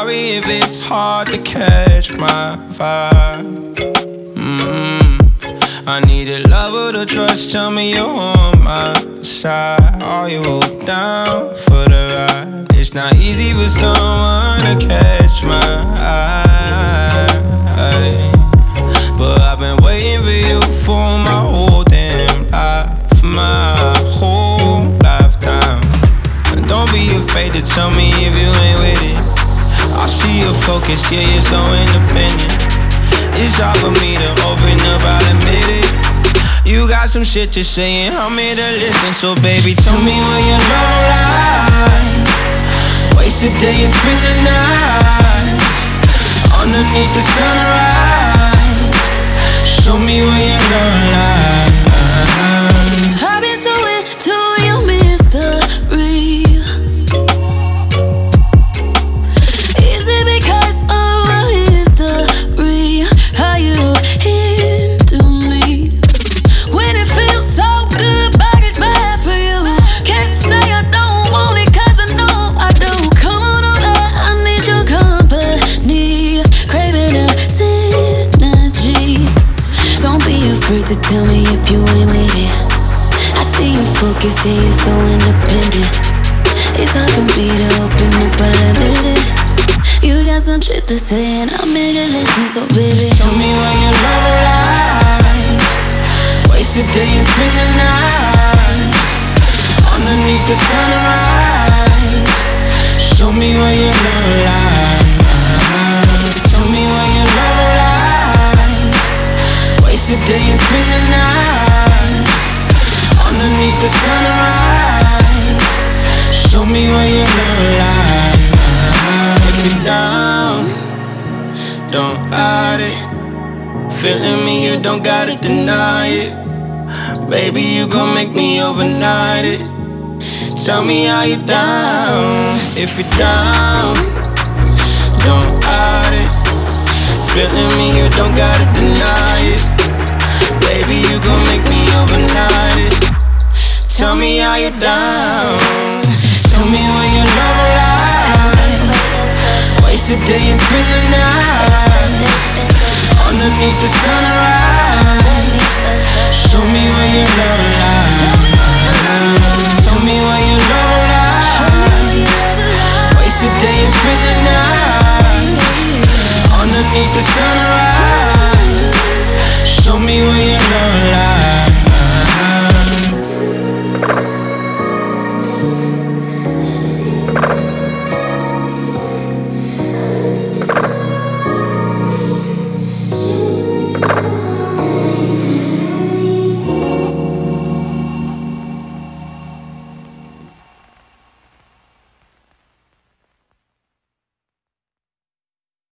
sorry if it's hard to catch my vibe. I need a lover to trust, tell me you're on my side. Are you down for the ride? It's not easy for someone to catch my eye, but I've been waiting for you for my whole damn life, my whole lifetime. And don't be afraid to tell me if you ain't with it. I see your focus, yeah, you're so independent. It's hard for me to open up, I'll admit it. You got some shit to say and I'm here to listen. So baby, tell me where your love lies. Waste a day and spend the night underneath the sunrise. Show me where your love lies. I've been so into your mystery. Is it because of a history? How you into me when it feels so good, but it's bad for you. Can't say I don't want it, cause I know I do. Come on over, I need your company. Craving a synergy. Don't be afraid to tell me if you ain't with it. I see you focus, yeah, you're so independent. It's hard for me to open up, but I'll admit it. You got some shit to say and I'm here to listen, so baby, tell me where your love lies. Waste a day and spend the night underneath the sunrise. Show me where your love lies. Tell me where your love lies. Waste a day and spend the night underneath the sunrise. Show me where your love lies. If you're down, don't hide it. Feeling me, you don't gotta deny it. Baby, you gon' make me overnight it. Tell me how you down. If you're down, don't hide it. Feeling me, you don't gotta deny it. Baby, you gon' make me overnight it. Tell me how you down. Tell me where your love lies. Waste a day and spend the night underneath the sunrise. Show me where your love